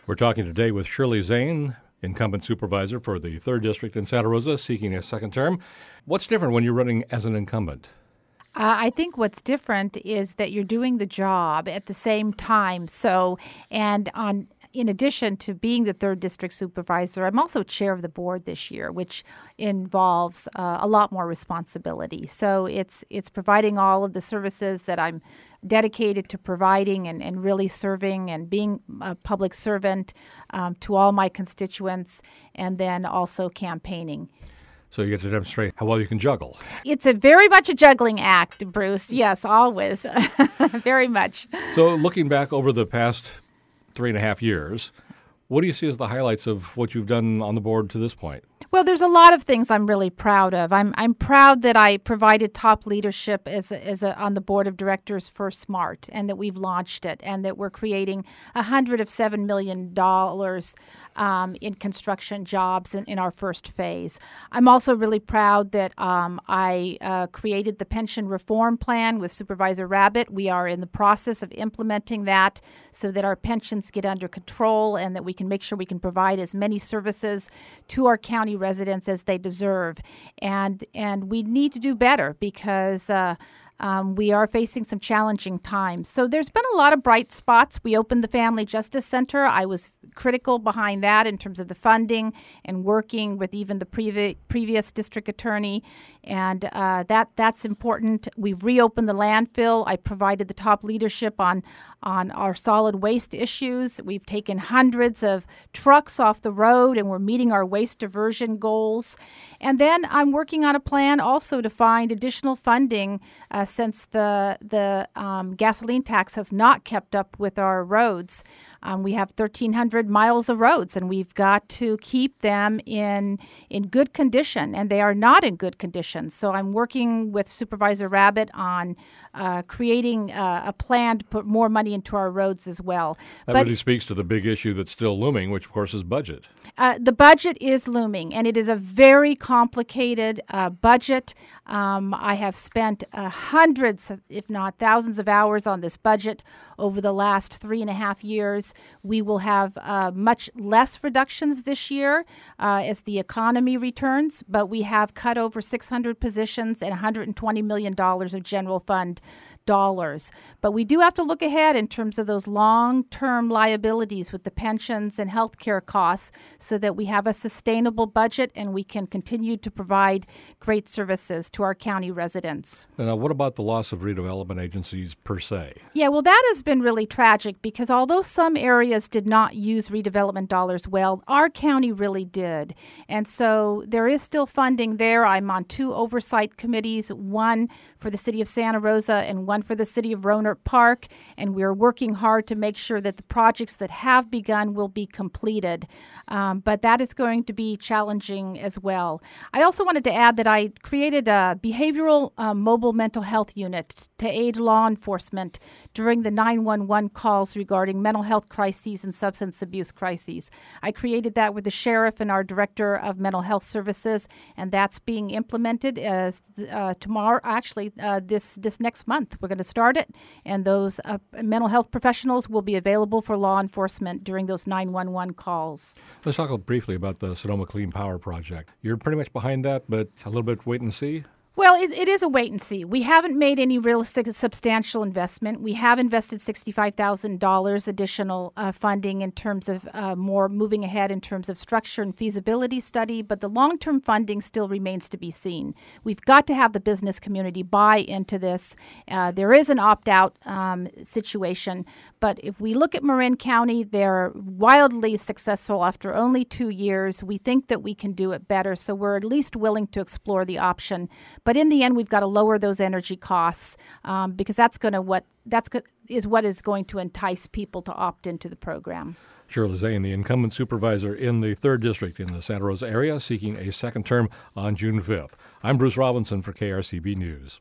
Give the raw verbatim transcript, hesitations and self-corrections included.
We're talking today with Shirley Zane, incumbent supervisor for the third District in Santa Rosa, seeking a second term. What's different when you're running as an incumbent? Uh, I think what's different is that you're doing the job at the same time. So, and on in addition to being the third district supervisor, I'm also chair of the board this year, which involves uh, a lot more responsibility. So it's it's providing all of the services that I'm dedicated to providing and, and really serving and being a public servant um, to all my constituents, and then also campaigning. So you get to demonstrate how well you can juggle. It's a very much a juggling act, Bruce. Yes, always. Very much. So looking back over the past three and a half years, what do you see as the highlights of what you've done on the board to this point? Well, there's a lot of things I'm really proud of. I'm I'm proud that I provided top leadership as a, as a, on the board of directors for SMART, and that we've launched it, and that we're creating a hundred of seven million dollars um, in construction jobs in, in our first phase. I'm also really proud that um, I uh, created the pension reform plan with Supervisor Rabbit. We are in the process of implementing that so that our pensions get under control and that we can make sure we can provide as many services to our county residents as they deserve. And and we need to do better because uh, um, we are facing some challenging times. So there's been a lot of bright spots. We opened the Family Justice Center. I was critical behind that in terms of the funding and working with even the previ- previous district attorney. And uh, that that's important. We've reopened the landfill. I provided the top leadership on, on our solid waste issues. We've taken hundreds of trucks off the road, and we're meeting our waste diversion goals. And then I'm working on a plan also to find additional funding uh, since the, the um, gasoline tax has not kept up with our roads. Um, we have thirteen hundred miles of roads, and we've got to keep them in in good condition, and they are not in good condition. So I'm working with Supervisor Rabbit on uh, creating uh, a plan to put more money into our roads as well. That but, really speaks to the big issue that's still looming, which of course is budget. Uh, the budget is looming, and it is a very complicated uh, budget. Um, I have spent uh, hundreds, of, if not thousands of hours on this budget over the last three and a half years. We will have uh, much less reductions this year uh, as the economy returns, but we have cut over six hundred positions and one hundred twenty million dollars of general fund dollars. But we do have to look ahead in terms of those long-term liabilities with the pensions and health care costs so that we have a sustainable budget and we can continue to provide great services to our county residents. Now, what about the loss of redevelopment agencies per se? Yeah, well, that has been really tragic because although some areas did not use redevelopment dollars well, our county really did. And so there is still funding there. I'm on two oversight committees, one for the city of Santa Rosa and one for the city of Rohnert Park, and we're working hard to make sure that the projects that have begun will be completed. Um, but that is going to be challenging as well. I also wanted to add that I created a behavioral uh, mobile mental health unit to aid law enforcement during the nine one one calls regarding mental health crises and substance abuse crises. I created that with the sheriff and our director of mental health services, and that's being implemented as uh, tomorrow, actually uh, this, this next month. We're going to start it, and those uh, mental health professionals will be available for law enforcement during those nine one one calls. Let's talk briefly about the Sonoma Clean Power Project. You're pretty much behind that, but a little bit wait and see? Well, it, it is a wait and see. We haven't made any real substantial investment. We have invested sixty-five thousand dollars additional uh, funding in terms of uh, more moving ahead in terms of structure and feasibility study, but the long-term funding still remains to be seen. We've got to have the business community buy into this. Uh, there is an opt-out um, situation, but if we look at Marin County, they're wildly successful after only two years. We think that we can do it better, so we're at least willing to explore the option. But in the end, we've got to lower those energy costs um, because that's going to what that's go- is what is going to entice people to opt into the program. Shirley Zane, the incumbent supervisor in the third District in the Santa Rosa area, seeking a second term on June fifth. I'm Bruce Robinson for K R C B News.